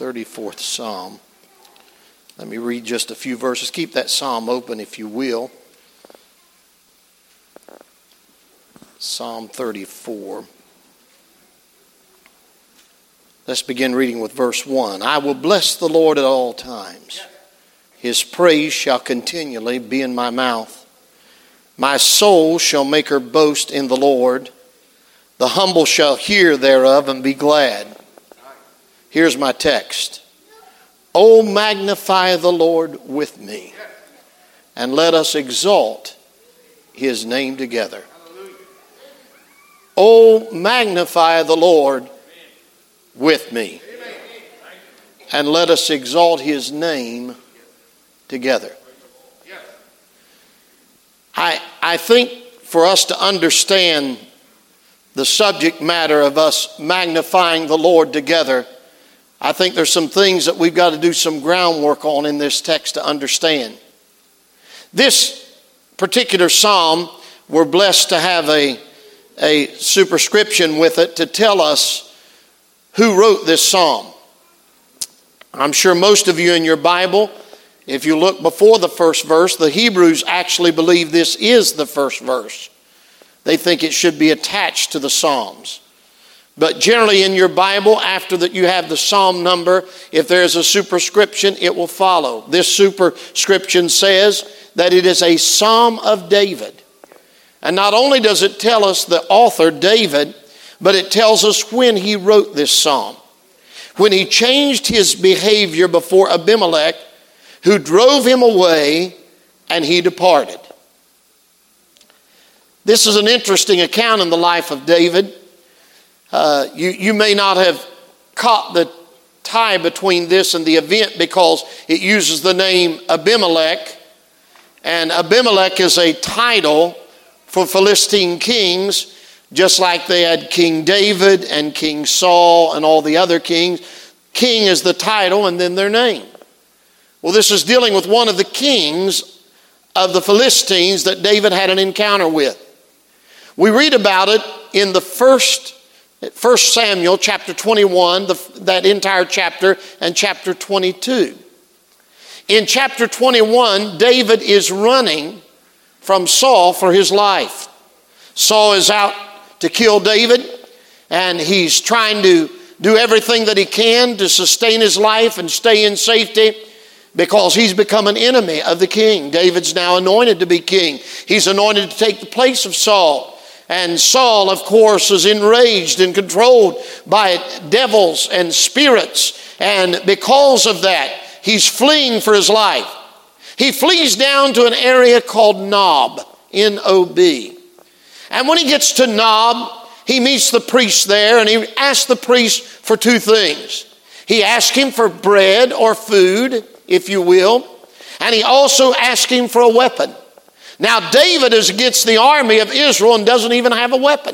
34th Psalm. Let me read just a few verses. Keep that psalm open if you will. Psalm 34. Let's begin reading with verse 1. I will bless the Lord at all times. His praise shall continually be in my mouth. My soul shall make her boast in the Lord. The humble shall hear thereof and be glad. Here's my text. O magnify the Lord with me, and let us exalt his name together. O magnify the Lord with me, and let us exalt his name together. I think for us to understand the subject matter of us magnifying the Lord together, I think there's some things that we've got to do some groundwork on in this text to understand. This particular psalm, we're blessed to have a superscription with it to tell us who wrote this psalm. I'm sure most of you in your Bible, if you look before the first verse, the Hebrews actually believe this is the first verse. They think it should be attached to the Psalms. But generally in your Bible, after that you have the psalm number, if there's a superscription, it will follow. This superscription says that it is a Psalm of David. And not only does it tell us the author, David, but it tells us when he wrote this psalm. When he changed his behavior before Abimelech, who drove him away, and he departed. This is an interesting account in the life of David. You may not have caught the tie between this and the event because it uses the name Abimelech. And Abimelech is a title for Philistine kings, just like they had King David and King Saul and all the other kings. King is the title and then their name. Well, this is dealing with one of the kings of the Philistines that David had an encounter with. We read about it in the First Samuel chapter 21, that entire chapter, and chapter 22. In chapter 21, David is running from Saul for his life. Saul is out to kill David, and he's trying to do everything that he can to sustain his life and stay in safety because he's become an enemy of the king. David's now anointed to be king. He's anointed to take the place of Saul. And Saul, of course, is enraged and controlled by devils and spirits. And because of that, he's fleeing for his life. He flees down to an area called Nob, N-O-B. And when he gets to Nob, he meets the priest there, and he asks the priest for two things. He asks him for bread or food, if you will. And he also asks him for a weapon. Now, David is against the army of Israel and doesn't even have a weapon.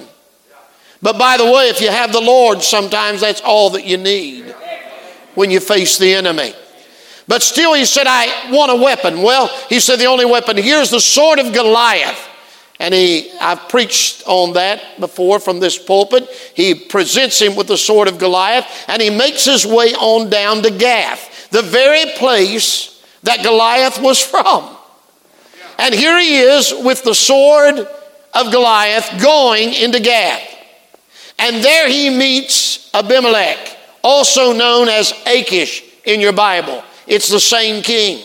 But by the way, if you have the Lord, sometimes that's all that you need when you face the enemy. But still, he said, I want a weapon. Well, he said, the only weapon here is the sword of Goliath. And I've preached on that before from this pulpit. He presents him with the sword of Goliath, and he makes his way on down to Gath, the very place that Goliath was from. And here he is with the sword of Goliath going into Gath. And there he meets Abimelech, also known as Achish in your Bible. It's the same king.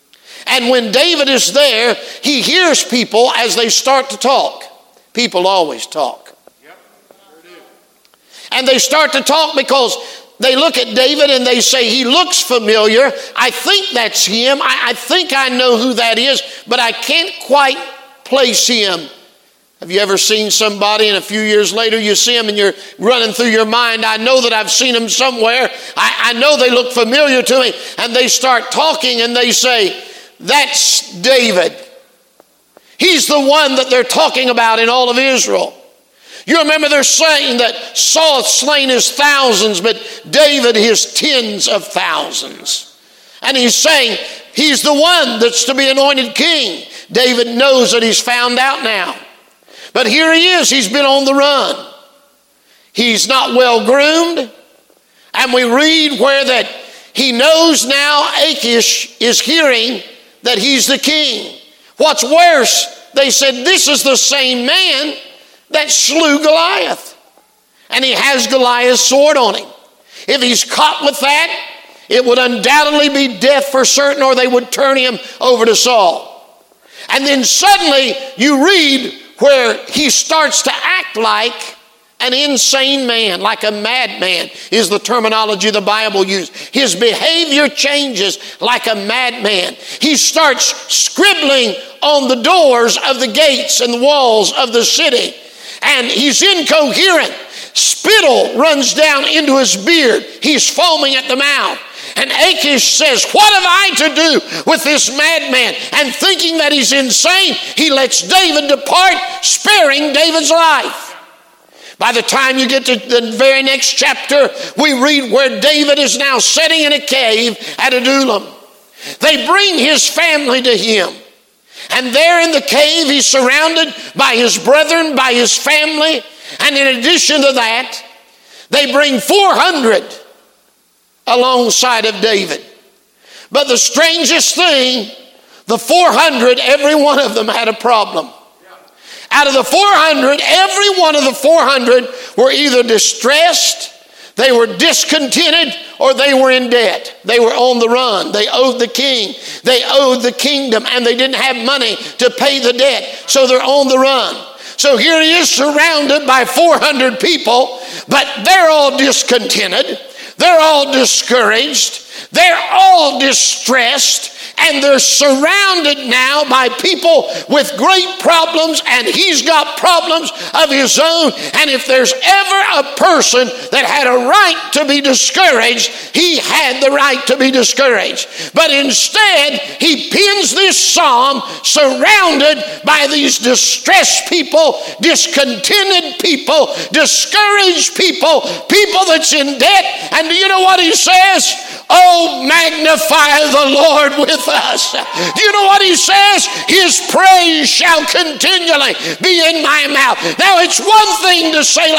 And when David is there, he hears people as they start to talk. People always talk. Yep, sure do. And they start to talk because they look at David and they say, he looks familiar. I think that's him. I think I know who that is, but I can't quite place him. Have you ever seen somebody and a few years later you see him and you're running through your mind, I know that I've seen him somewhere. I know they look familiar to me. And they start talking and they say, that's David. He's the one that they're talking about in all of Israel. You remember they're saying that Saul hath slain his thousands, but David his tens of thousands. And he's saying he's the one that's to be anointed king. David knows that he's found out now. But here he is. He's been on the run. He's not well groomed. And we read where that he knows now Achish is hearing that he's the king. What's worse, they said, this is the same man that slew Goliath. And he has Goliath's sword on him. If he's caught with that, it would undoubtedly be death for certain, or they would turn him over to Saul. And then suddenly you read where he starts to act like an insane man, like a madman is the terminology the Bible uses. His behavior changes like a madman. He starts scribbling on the doors of the gates and the walls of the city. And he's incoherent. Spittle runs down into his beard. He's foaming at the mouth. And Achish says, what have I to do with this madman? And thinking that he's insane, he lets David depart, sparing David's life. By the time you get to the very next chapter, we read where David is now sitting in a cave at Adullam. They bring his family to him. And there in the cave, he's surrounded by his brethren, by his family. And in addition to that, they bring 400 alongside of David. But the strangest thing, the 400, every one of them had a problem. Out of the 400, every one of the 400 were either distressed, they were discontented, or they were in debt. They were on the run. They owed the king. They owed the kingdom, and they didn't have money to pay the debt. So they're on the run. So here he is surrounded by 400 people, but they're all discontented. They're all discouraged. They're all distressed. And they're surrounded now by people with great problems, and he's got problems of his own. And if there's ever a person that had a right to be discouraged, he had the right to be discouraged. But instead, he pens this psalm surrounded by these distressed people, discontented people, discouraged people, people that's in debt. And do you know what he says? Oh, magnify the Lord with us. Do you know what he says? His praise shall continually be in my mouth. Now, it's one thing to say,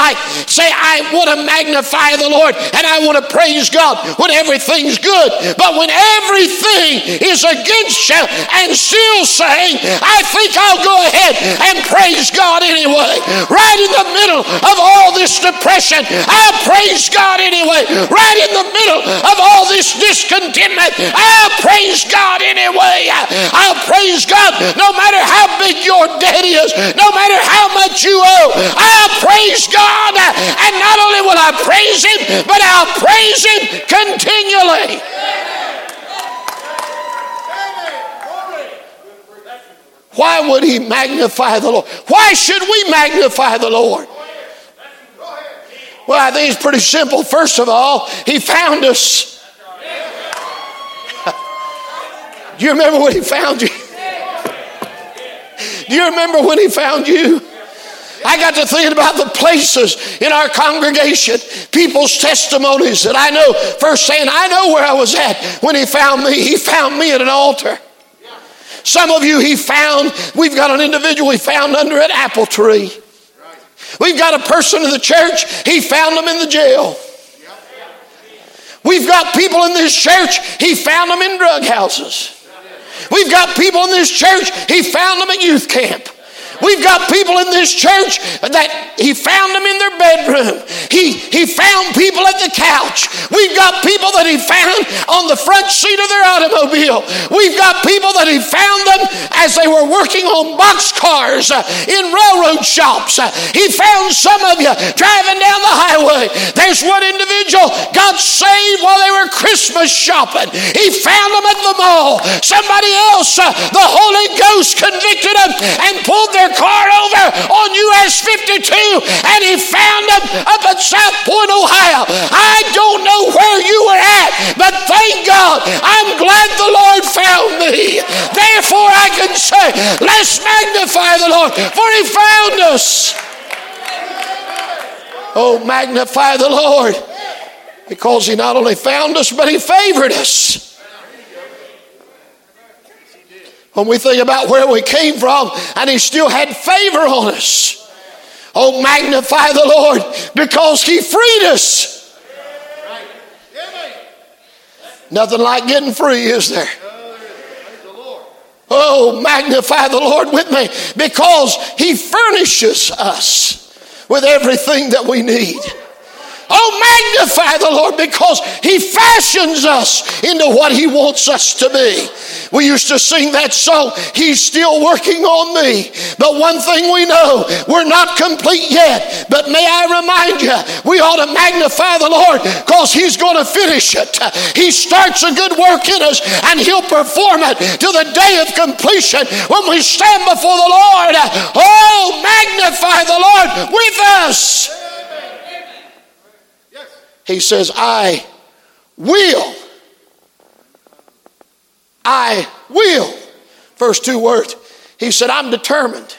I want to magnify the Lord and I want to praise God when everything's good. But when everything is against you and still saying, I think I'll go ahead and praise God anyway. Right in the middle of all this depression, I'll praise God anyway. Right in the middle of all this discontentment, I'll praise God anyway. I'll praise God no matter how big your debt is, no matter how much you owe. I'll praise God, and not only will I praise him, but I'll praise him continually. Why would he magnify the Lord? Why should we magnify the Lord? Well, I think it's pretty simple. First of all, he found us. Do you remember when he found you? Do you remember when he found you? I got to thinking about the places in our congregation, people's testimonies that I know firsthand. I know where I was at when he found me. He found me at an altar. Some of you we've got an individual he found under an apple tree. We've got a person in the church, he found them in the jail. We've got people in this church, he found them in drug houses. We've got people in this church, he found them at youth camp. We've got people in this church that he found them in their bedroom. He found people at the couch. We've got people that he found on the front seat of their automobile. We've got people that he found them as they were working on boxcars in railroad shops. He found some of you driving down the highway. There's one individual got saved while they were Christmas shopping. He found them at the mall. Somebody else, the Holy Ghost convicted them and pulled their car over on US 52, and he found them up at South Point, Ohio. I don't know where you were at, but thank God, I'm glad the Lord found me. Therefore I can say, let's magnify the Lord, for he found us. Oh, magnify the Lord, because he not only found us, but he favored us. When we think about where we came from, and he still had favor on us. Oh, magnify the Lord, because he freed us. Nothing like getting free, is there? Oh, magnify the Lord with me, because He furnishes us with everything that we need. Oh, magnify the Lord, because He fashions us into what He wants us to be. We used to sing that song, He's still working on me. But one thing we know, we're not complete yet. But may I remind you, we ought to magnify the Lord, because He's going to finish it. He starts a good work in us, and He'll perform it to the day of completion when we stand before the Lord. Oh, magnify the Lord with us. He says, I will. I will. First two words. He said, I'm determined.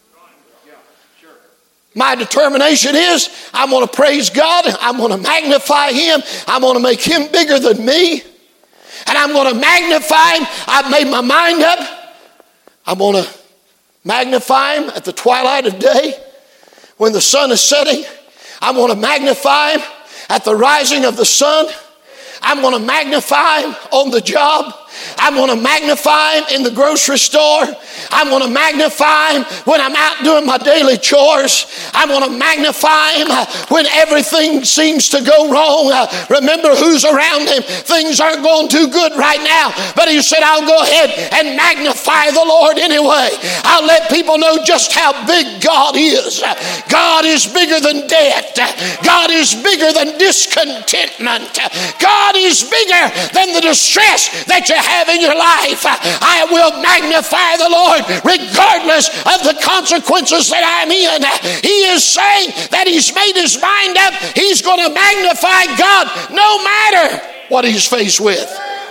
My determination is, I'm going to praise God. I'm going to magnify Him. I'm going to make Him bigger than me. And I'm going to magnify Him. I've made my mind up. I'm going to magnify Him at the twilight of day when the sun is setting. I'm going to magnify Him at the rising of the sun. I'm going to magnify Him on the job. I'm going to magnify Him in the grocery store. I'm going to magnify Him when I'm out doing my daily chores. I'm going to magnify Him when everything seems to go wrong. Remember who's around Him. Things aren't going too good right now. But He said, I'll go ahead and magnify the Lord anyway. I'll let people know just how big God is. God is bigger than debt. God is bigger than discontentment. God is bigger than the distress that you have in your life. I will magnify the Lord regardless of the consequences that I'm in. He is saying that He's made His mind up. He's going to magnify God no matter what he's faced with.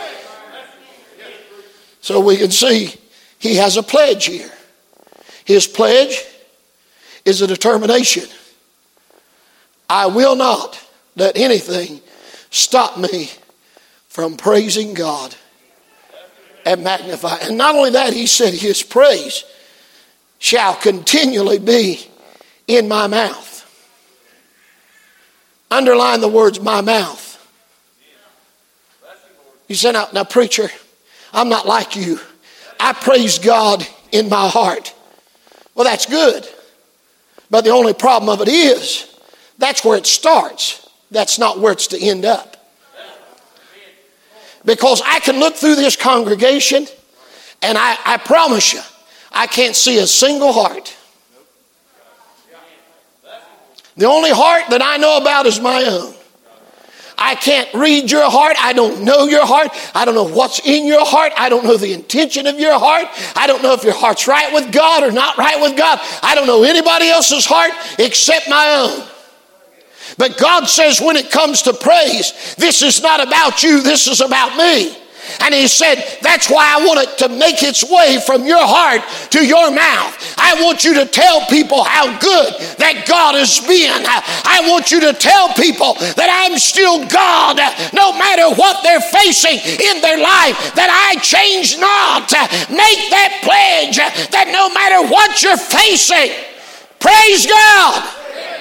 So we can see he has a pledge here. His pledge is a determination. I will not let anything stop me from praising God and magnify. And not only that, he said his praise shall continually be in my mouth. Underline the words, my mouth. You say, now preacher, I'm not like you. I praise God in my heart. Well, that's good. But the only problem of it is, that's where it starts. That's not where it's to end up. Because I can look through this congregation and I promise you, I can't see a single heart. The only heart that I know about is my own. I can't read your heart. I don't know your heart. I don't know what's in your heart. I don't know the intention of your heart. I don't know if your heart's right with God or not right with God. I don't know anybody else's heart except my own. But God says when it comes to praise, this is not about you, this is about me. And he said, that's why I want it to make its way from your heart to your mouth. I want you to tell people how good that God has been. I want you to tell people that I'm still God, no matter what they're facing in their life, that I change not. Make that pledge that no matter what you're facing, praise God.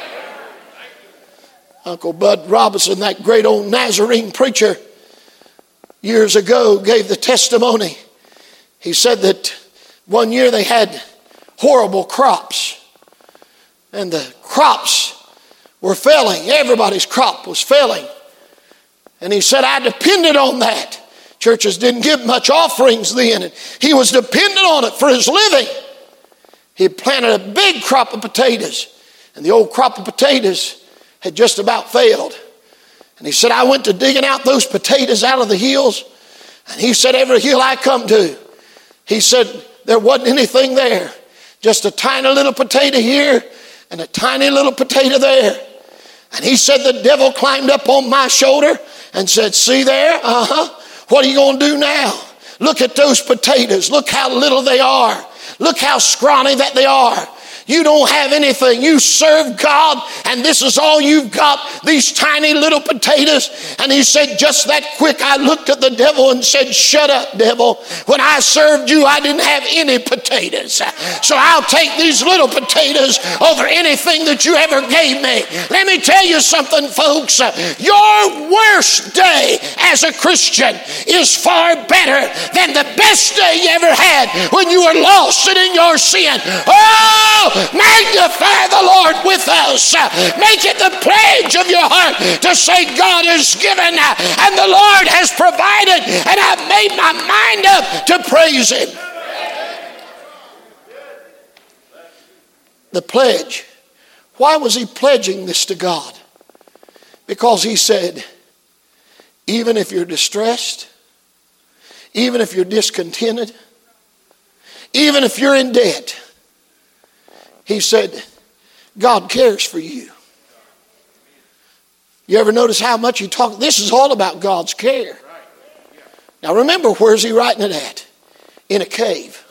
Uncle Bud Robinson, that great old Nazarene preacher, years ago gave the testimony. He said that one year they had horrible crops. And the crops were failing. Everybody's crop was failing. And he said, I depended on that. Churches didn't give much offerings then. And he was dependent on it for his living. He had planted a big crop of potatoes. And the old crop of potatoes had just about failed. And he said, I went to digging out those potatoes out of the hills. And he said, every hill I come to, he said, there wasn't anything there. Just a tiny little potato here and a tiny little potato there. And he said, the devil climbed up on my shoulder and said, see there? What are you going to do now? Look at those potatoes. Look how little they are. Look how scrawny that they are. You don't have anything. You serve God, and this is all you've got, these tiny little potatoes. And he said, just that quick, I looked at the devil and said, shut up, devil. When I served you, I didn't have any potatoes. So I'll take these little potatoes over anything that you ever gave me. Let me tell you something, folks. Your worst day as a Christian is far better than the best day you ever had when you were lost and in your sin. Oh, magnify the Lord with us. Make it the pledge of your heart to say, God has given and the Lord has provided, and I've made my mind up to praise Him. The pledge. Why was he pledging this to God? Because he said, even if you're distressed, even if you're discontented, even if you're in debt, he said, God cares for you. You ever notice how much he talks? This is all about God's care. Now remember, where's he writing it at? In a cave.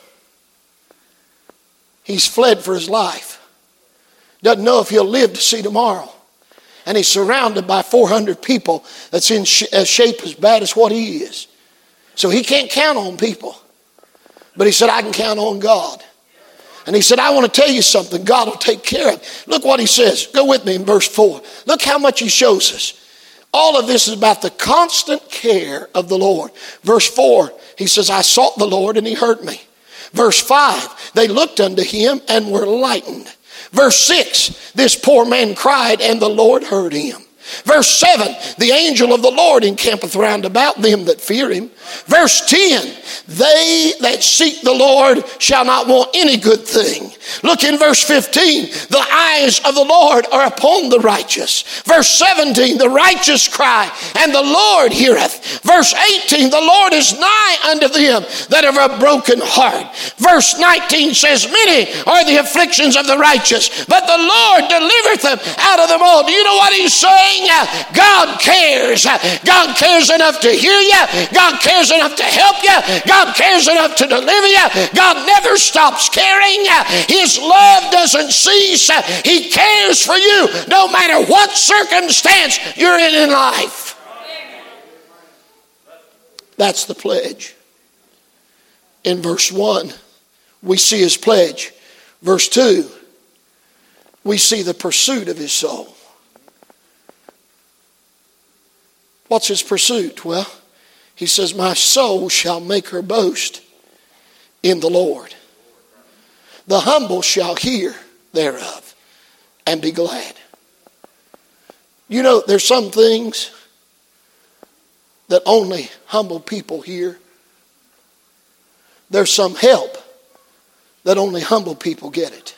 He's fled for his life. Doesn't know if he'll live to see tomorrow. And he's surrounded by 400 people that's in a shape as bad as what he is. So he can't count on people. But he said, I can count on God. And he said, I want to tell you something. God will take care of it. Look what he says. Go with me in verse 4. Look how much he shows us. All of this is about the constant care of the Lord. Verse 4, he says, I sought the Lord and he heard me. Verse 5, they looked unto him and were lightened. Verse 6, this poor man cried and the Lord heard him. Verse 7, the angel of the Lord encampeth round about them that fear him. Verse 10, they that seek the Lord shall not want any good thing. Look in verse 15, the eyes of the Lord are upon the righteous. Verse 17, the righteous cry and the Lord heareth. Verse 18, the Lord is nigh unto them that have a broken heart. Verse 19 says, many are the afflictions of the righteous, but the Lord delivereth them out of them all. Do you know what he's saying? God cares. God cares enough to hear you. God cares enough to help you. God cares enough to deliver you. God never stops caring. His love doesn't cease. He cares for you no matter what circumstance you're in life. That's the pledge. In verse 1, we see his pledge. Verse 2, we see the pursuit of his soul. What's his pursuit? Well, he says, my soul shall make her boast in the Lord. The humble shall hear thereof and be glad. You know, there's some things that only humble people hear. There's some help that only humble people get it.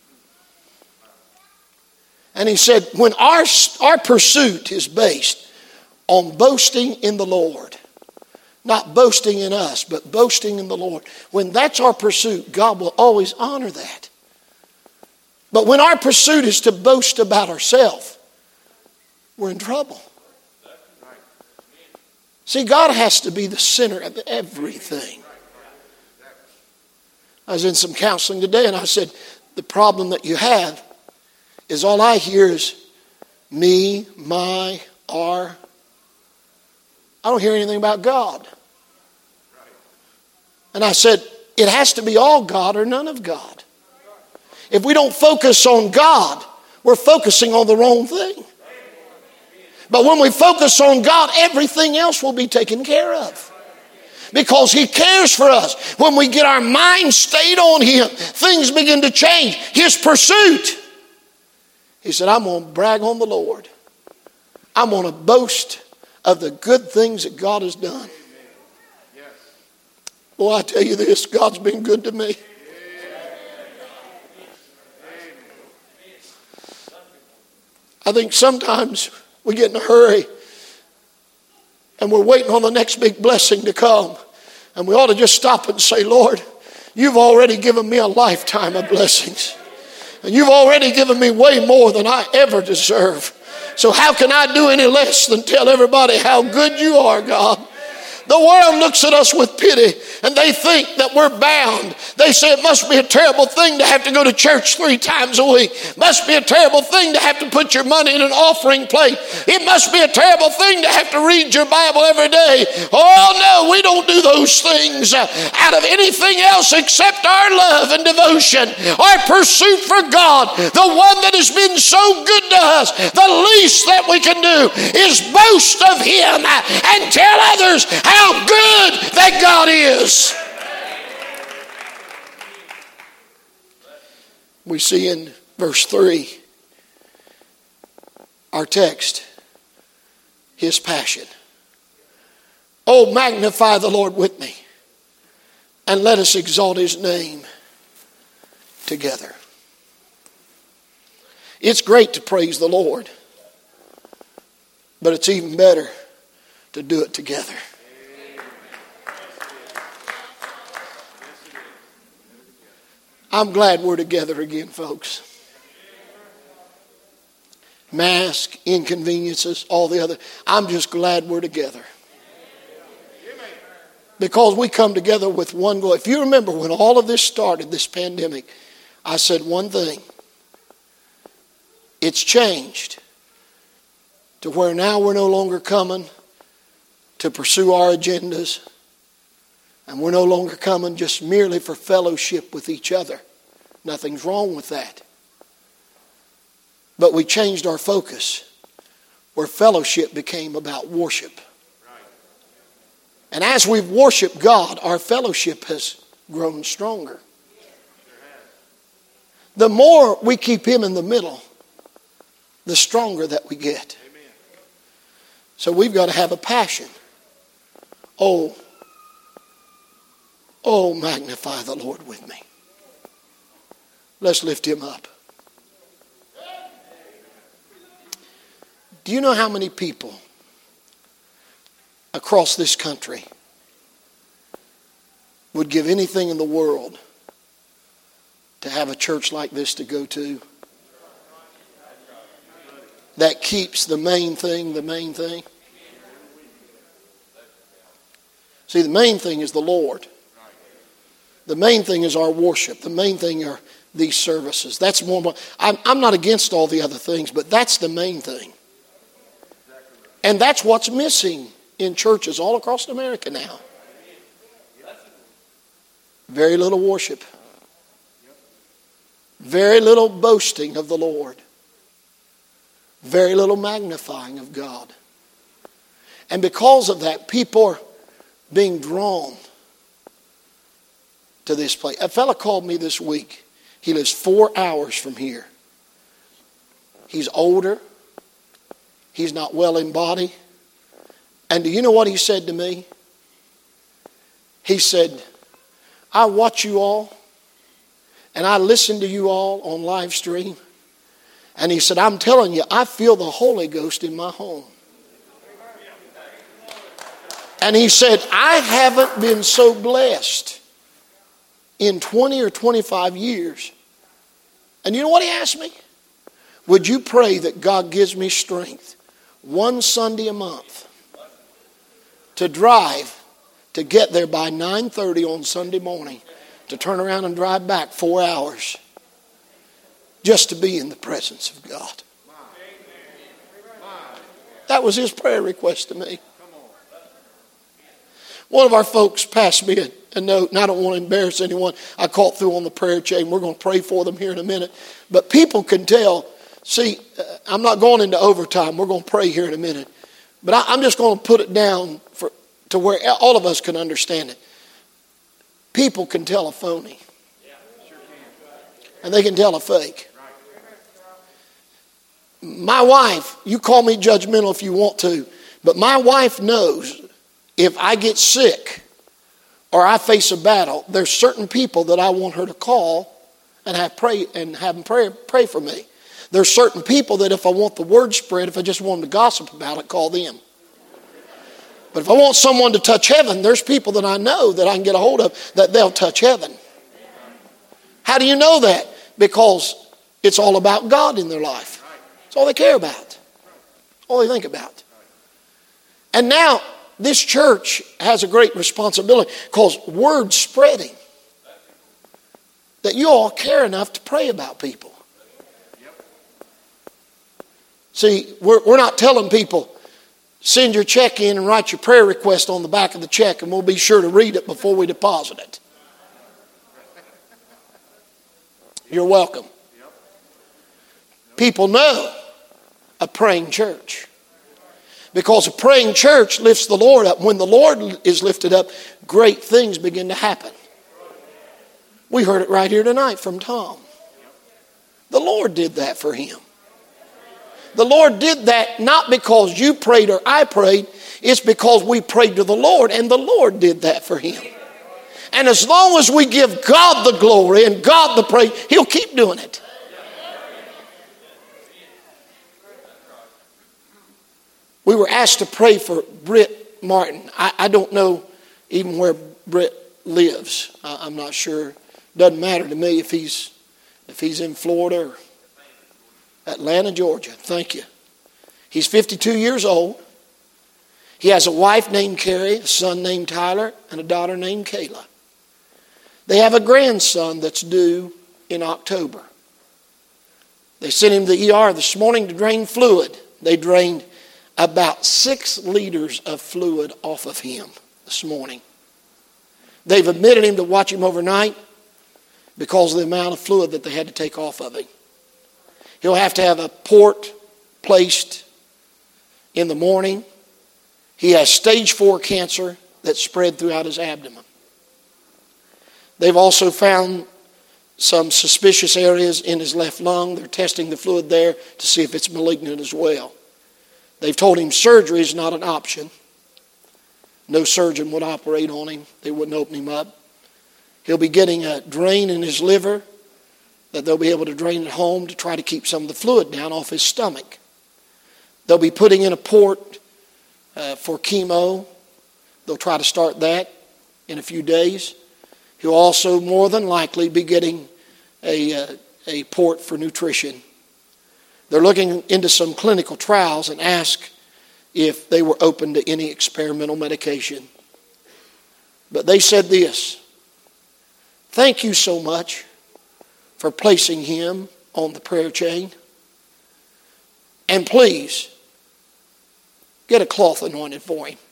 And he said, when our pursuit is based on boasting in the Lord, not boasting in us, but boasting in the Lord. When that's our pursuit, God will always honor that. But when our pursuit is to boast about ourselves, we're in trouble. See, God has to be the center of everything. I was in some counseling today and I said, the problem that you have is all I hear is me, my, our. I don't hear anything about God. And I said, it has to be all God or none of God. If we don't focus on God, we're focusing on the wrong thing. But when we focus on God, everything else will be taken care of. Because He cares for us. When we get our mind stayed on Him, things begin to change. His pursuit. He said, I'm going to brag on the Lord. I'm going to boast of the good things that God has done. Boy, I tell you this, God's been good to me. I think sometimes we get in a hurry and we're waiting on the next big blessing to come. And we ought to just stop and say, Lord, you've already given me a lifetime of blessings. And you've already given me way more than I ever deserve. So how can I do any less than tell everybody how good you are, God? The world looks at us with pity and they think that we're bound. They say it must be a terrible thing to have to go to church 3 times a week. Must be a terrible thing to have to put your money in an offering plate. It must be a terrible thing to have to read your Bible every day. Oh no, we don't do those things out of anything else except our love and devotion, our pursuit for God, the one that has been so good to us. The least that we can do is boast of Him and tell others how good that God is. We see in verse 3, our text, His passion. Oh, magnify the Lord with me, and let us exalt His name together. It's great to praise the Lord, but it's even better to do it together. I'm glad we're together again, folks. Mask, inconveniences, all the other. I'm just glad we're together. Because we come together with one goal. If you remember when all of this started, this pandemic, I said one thing. It's changed to where now we're no longer coming to pursue our agendas. And we're no longer coming just merely for fellowship with each other. Nothing's wrong with that. But we changed our focus where fellowship became about worship. And as we've worshiped God, our fellowship has grown stronger. The more we keep Him in the middle, the stronger that we get. So we've got to have a passion. Oh, magnify the Lord with me. Let's lift Him up. Do you know how many people across this country would give anything in the world to have a church like this to go to? That keeps the main thing the main thing. See, the main thing is the Lord. The main thing is our worship. The main thing are these services. That's more. I'm not against all the other things, but that's the main thing. And that's what's missing in churches all across America now. Very little worship. Very little boasting of the Lord. Very little magnifying of God. And because of that, people are being drawn to this place. A fella called me this week. He lives 4 hours from here. He's older. He's not well in body. And do you know what he said to me? He said, I watch you all and I listen to you all on live stream. And he said, I'm telling you, I feel the Holy Ghost in my home. And he said, I haven't been so blessed in 20 or 25 years. And you know what he asked me? Would you pray that God gives me strength one Sunday a month to drive to get there by 9:30 on Sunday morning, to turn around and drive back 4 hours just to be in the presence of God? That was his prayer request to me. One of our folks passed me a note, and I don't want to embarrass anyone. I called through on the prayer chain. We're going to pray for them here in a minute. But people can tell. See, I'm not going into overtime. We're going to pray here in a minute. But I'm just going to put it down to where all of us can understand it. People can tell a phony. And they can tell a fake. My wife, you call me judgmental if you want to, but my wife knows if I get sick or I face a battle, there's certain people that I want her to call and have them pray for me. There's certain people that if I want the word spread, if I just want them to gossip about it, call them. But if I want someone to touch heaven, there's people that I know that I can get a hold of that they'll touch heaven. How do you know that? Because it's all about God in their life. That's all they care about. That's all they think about. And now, this church has a great responsibility because word's spreading that you all care enough to pray about people. See, we're not telling people, send your check in and write your prayer request on the back of the check and we'll be sure to read it before we deposit it. You're welcome. People know a praying church. Because a praying church lifts the Lord up. When the Lord is lifted up, great things begin to happen. We heard it right here tonight from Tom. The Lord did that for him. The Lord did that not because you prayed or I prayed. It's because we prayed to the Lord and the Lord did that for him. And as long as we give God the glory and God the praise, He'll keep doing it. We were asked to pray for Britt Martin. I don't know even where Britt lives. I'm not sure. Doesn't matter to me if he's in Florida or Atlanta, Georgia. Thank you. He's 52 years old. He has a wife named Carrie, a son named Tyler, and a daughter named Kayla. They have a grandson that's due in October. They sent him to the ER this morning to drain fluid. They drained about 6 liters of fluid off of him this morning. They've admitted him to watch him overnight because of the amount of fluid that they had to take off of him. He'll have to have a port placed in the morning. He has stage 4 cancer that's spread throughout his abdomen. They've also found some suspicious areas in his left lung. They're testing the fluid there to see if it's malignant as well. They've told him surgery is not an option. No surgeon would operate on him. They wouldn't open him up. He'll be getting a drain in his liver that they'll be able to drain at home to try to keep some of the fluid down off his stomach. They'll be putting in a port for chemo. They'll try to start that in a few days. He'll also more than likely be getting a port for nutrition. They're looking into some clinical trials and ask if they were open to any experimental medication. But they said this: thank you so much for placing him on the prayer chain. And please, get a cloth anointed for him.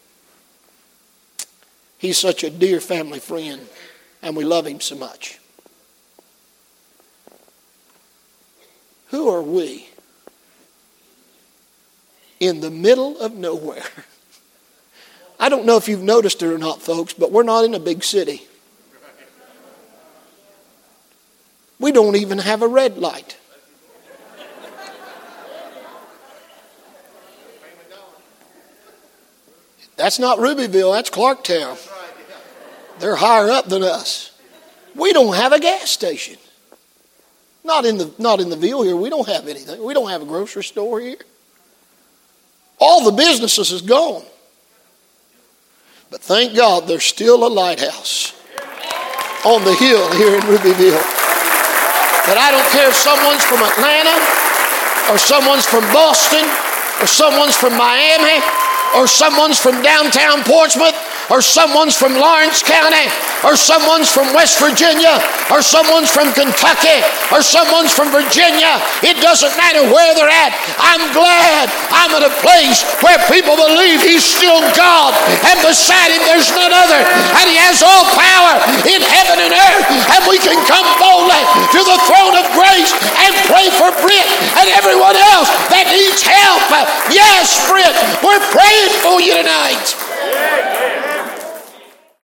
He's such a dear family friend, and we love him so much. Who are we? In the middle of nowhere. I don't know if you've noticed it or not, folks, but we're not in a big city. We don't even have a red light. That's not Rubyville, that's Clarktown. They're higher up than us. We don't have a gas station. Not in the Ville here. We don't have anything. We don't have a grocery store here. All the businesses is gone. But thank God there's still a lighthouse on the hill here in Rubyville. But I don't care if someone's from Atlanta or someone's from Boston or someone's from Miami or someone's from downtown Portsmouth or someone's from Lawrence County or someone's from West Virginia or someone's from Kentucky or someone's from Virginia. It doesn't matter where they're at. I'm glad I'm at a place where people believe He's still God and beside Him there's none other, and He has all power in heaven and earth, and we can come boldly to the throne of grace and pray for Britt and everyone else that needs help. Yes, Britt, we're praying for you tonight.